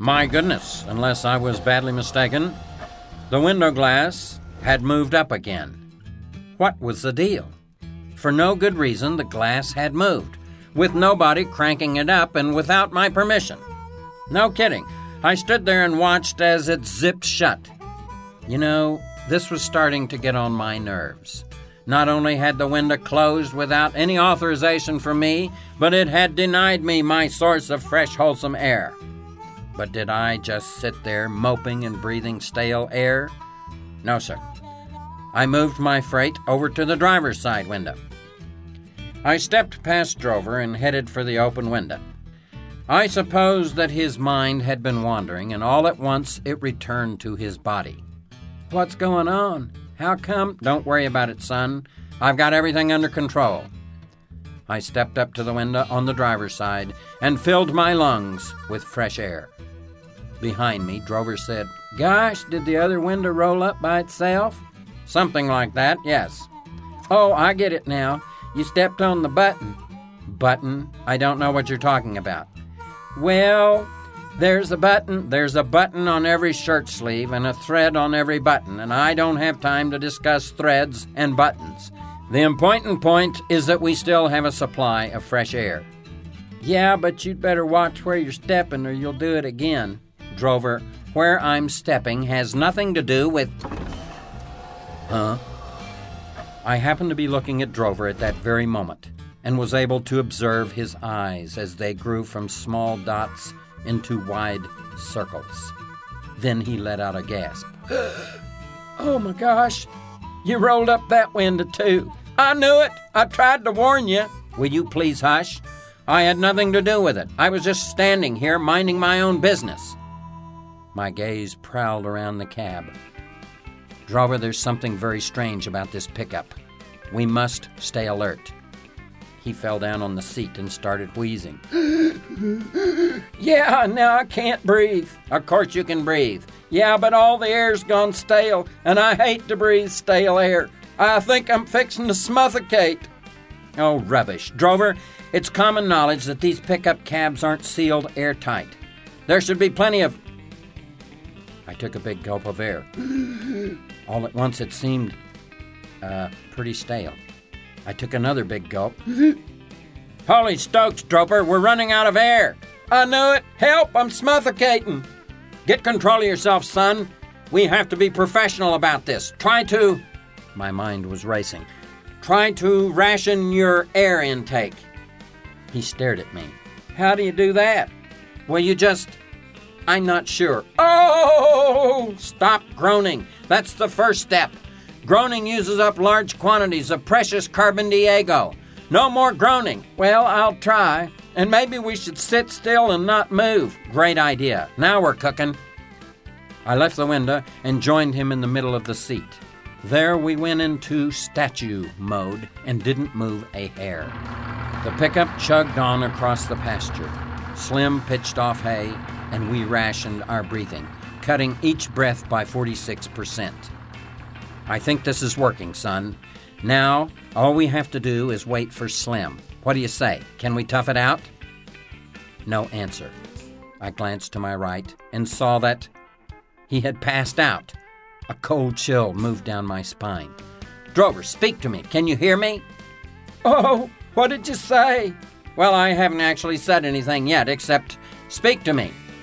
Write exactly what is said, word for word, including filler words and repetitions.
My goodness, unless I was badly mistaken, the window glass had moved up again. What was the deal? For no good reason, the glass had moved, with nobody cranking it up and without my permission. No kidding. I stood there and watched as it zipped shut. You know, this was starting to get on my nerves. Not only had the window closed without any authorization from me, but it had denied me my source of fresh, wholesome air. But did I just sit there moping and breathing stale air? No, sir. I moved my freight over to the driver's side window. I stepped past Drover and headed for the open window. I suppose that his mind had been wandering, and all at once it returned to his body. What's going on? How come? Don't worry about it, son. I've got everything under control. I stepped up to the window on the driver's side and filled my lungs with fresh air. Behind me, Drover said, Gosh, did the other window roll up by itself? Something like that, yes. Oh, I get it now. You stepped on the button. Button? I don't know what you're talking about. Well, there's a button. There's a button on every shirt sleeve and a thread on every button, and I don't have time to discuss threads and buttons. The important point is that we still have a supply of fresh air. Yeah, but you'd better watch where you're stepping or you'll do it again. Drover, where I'm stepping has nothing to do with... Huh? I happened to be looking at Drover at that very moment and was able to observe his eyes as they grew from small dots into wide circles. Then he let out a gasp. Oh my gosh, you rolled up that window too. I knew it. I tried to warn you. Will you please hush? I had nothing to do with it. I was just standing here minding my own business. My gaze prowled around the cab. Drover, there's something very strange about this pickup. We must stay alert. He fell down on the seat and started wheezing. Yeah, now I can't breathe. Of course you can breathe. Yeah, but all the air's gone stale, and I hate to breathe stale air. I think I'm fixing to smuffocate. Oh, rubbish. Drover, it's common knowledge that these pickup cabs aren't sealed airtight. There should be plenty of... I took a big gulp of air. All at once it seemed, uh, pretty stale. I took another big gulp. Holy Stokes, Drover, we're running out of air. I knew it. Help, I'm suffocating. Get control of yourself, son. We have to be professional about this. Try to... My mind was racing. Try to ration your air intake. He stared at me. How do you do that? Well, you just... I'm not sure. Oh! Stop groaning. That's the first step. Groaning uses up large quantities of precious carbon Diego. No more groaning. Well, I'll try. And maybe we should sit still and not move. Great idea. Now we're cooking. I left the window and joined him in the middle of the seat. There we went into statue mode and didn't move a hair. The pickup chugged on across the pasture. Slim pitched off hay, and we rationed our breathing, cutting each breath by forty-six percent. I think this is working, son. Now, all we have to do is wait for Slim. What do you say? Can we tough it out? No answer. I glanced to my right and saw that he had passed out. A cold chill moved down my spine. Drover, speak to me. Can you hear me? Oh, what did you say? Well, I haven't actually said anything yet, except speak to me.